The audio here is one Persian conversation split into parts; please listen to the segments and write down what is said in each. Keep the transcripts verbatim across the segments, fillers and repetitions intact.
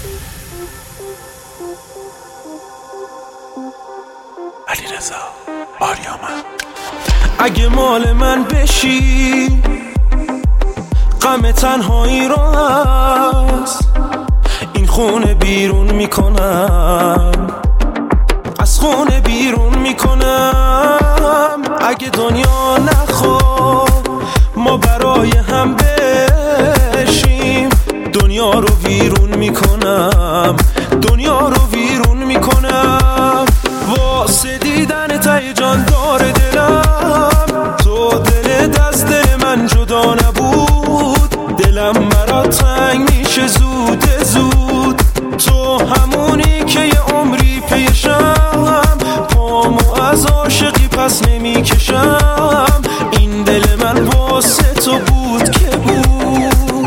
علیرضا آریامن. اگه مال من بشی غم تنهایی رو از این خونه بیرون میکنم، از خونه بیرون میکنم. اگه دنیا نخواد ما برای هم بشیم، دنیا رو ویرون میکنم، دنیا رو ویرون میکنم. واسه دیدن ته جان داره دلم، تو دلت از دل من جدا نبود، دلم برات تنگ میشه زود زود. تو همونی که یه عمری پیشم، پامو از عاشقی پس نمیکشم. این دل من واسه تو بود که بود.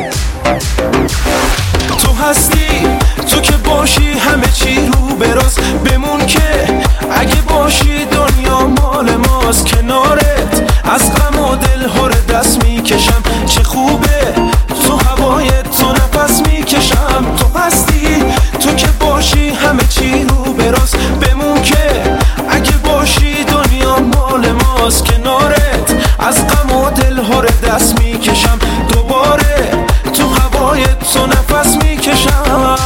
تو هستی، تو که باشی همه چی رو براست. بمون که اگه باشی دنیا مال ماست. کنارت از غم و دل ها رو دست میکشم. چه خوبه تو هوای تو نفس میکشم. تو هستی، تو که باشی همه چی رو براست. بمون که اگه باشی دنیا مال ماست. کنارت از غم و دل ها رو دست میکشم. دوباره تو هوای تو نفس میکشم.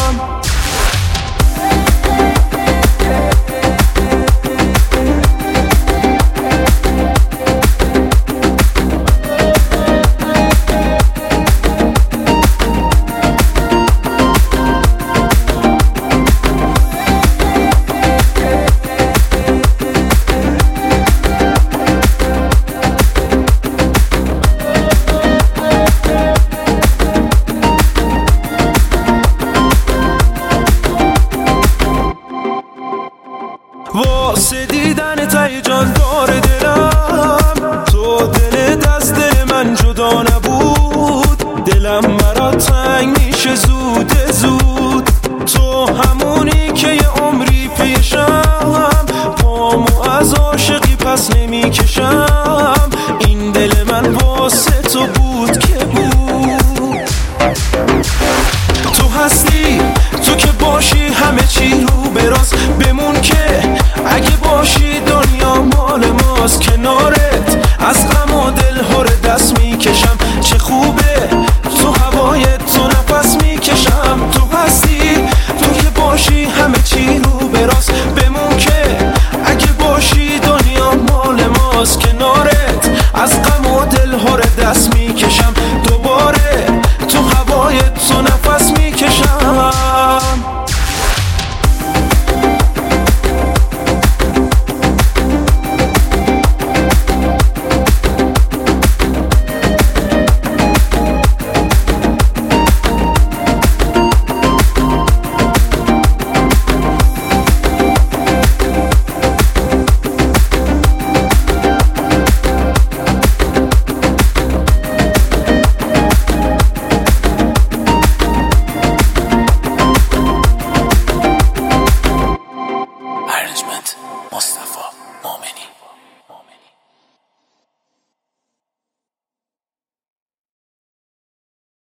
واسه دیدن ته جان داره دلم، تو دلت از دل من جدا نبود، دلم برات تنگ میشه زود زود. تو همونی که یه عمری پیشم، پامو از عاشقی پس نمیکشم. این دل من واسه تو بود که